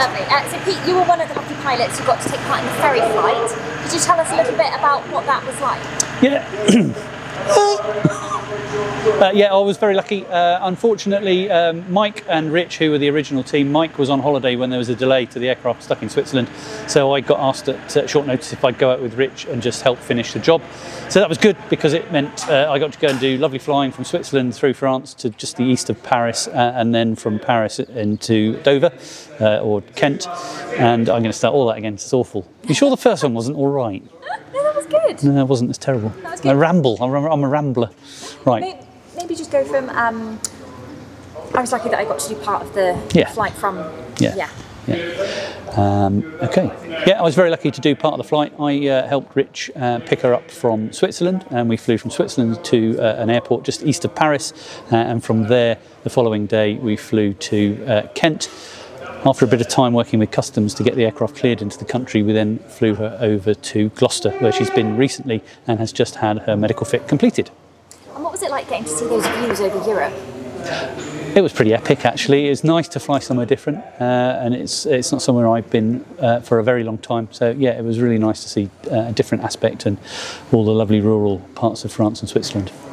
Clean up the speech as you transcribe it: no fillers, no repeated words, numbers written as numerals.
Lovely. So Pete, you were one of the lucky pilots who got to take part in the ferry flight. Could you tell us a little bit about what that was like? Yeah. Yeah, I was very lucky. Unfortunately, Mike and Rich, who were the original team, Mike was on holiday when there was a delay to the aircraft stuck in Switzerland. So I got asked at short notice if I'd go out with Rich and just help finish the job. So that was good because it meant I got to go and do lovely flying from Switzerland through France to just the east of Paris, and then from Paris into Dover or Kent. And I'm going to start all that again. It's awful. You sure the first one wasn't all right? No, that was good. No, it wasn't. It's terrible. That was good. I ramble. I'm a rambler. Right. Maybe just go from. I was lucky that I got to do part of the flight from. Okay. Yeah, I was very lucky to do part of the flight. I helped Rich pick her up from Switzerland, and we flew from Switzerland to an airport just east of Paris, and from there the following day we flew to Kent. After a bit of time working with customs to get the aircraft cleared into the country, we then flew her over to Gloucester, where she's been recently and has just had her medical fit completed. And what was it like getting to see those views over Europe? It was pretty epic, actually. It's nice to fly somewhere different, and it's not somewhere I've been for a very long time. So yeah, it was really nice to see a different aspect and all the lovely rural parts of France and Switzerland.